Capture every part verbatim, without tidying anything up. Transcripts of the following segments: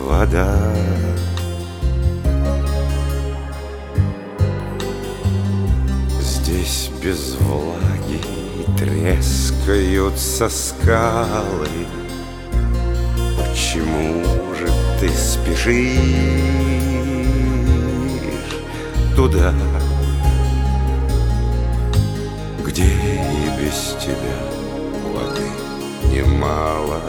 вода. Здесь без влаги трескаются скалы. Почему же ты спешишь туда, где и без тебя воды немало?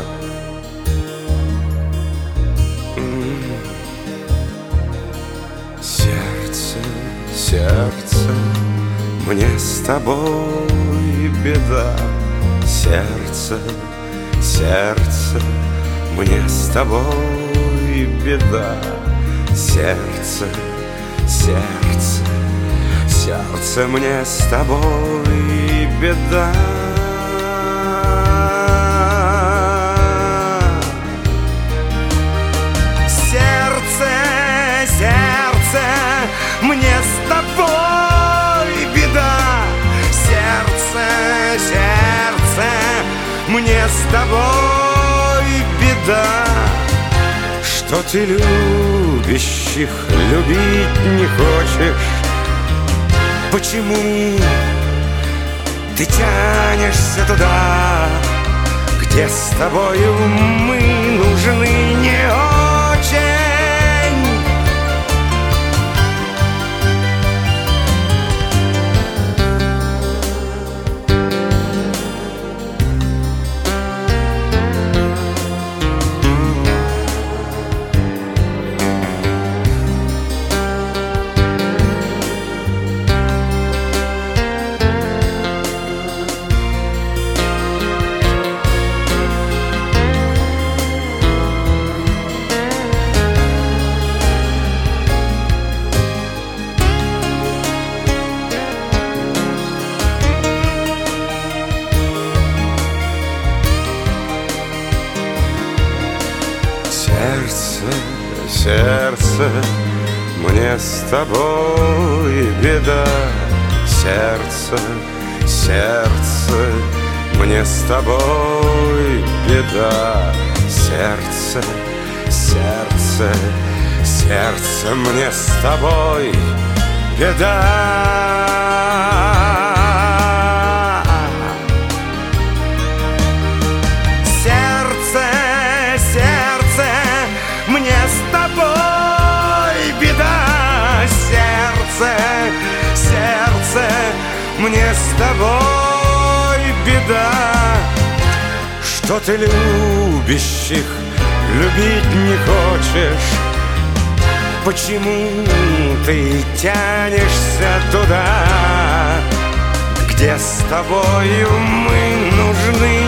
Сердце, сердце, мне с тобой беда. Сердце, сердце, мне с тобой беда. Сердце, сердце, сердце, мне с тобой беда. Сердце, сердце, мне с тобой беда. Сердце, сердце, мне с тобой беда. Что ты любящих любить не хочешь? Почему ты тянешься туда, где с тобою мы нужны не очень? Сердце, сердце, мне с тобой беда. Сердце, сердце, мне с тобой беда. Сердце, сердце, сердце, мне с тобой беда. Мне с тобой беда. Сердце, сердце, мне с тобой беда. Что ты любящих любить не хочешь? Почему ты тянешься туда, где с тобою мы нужны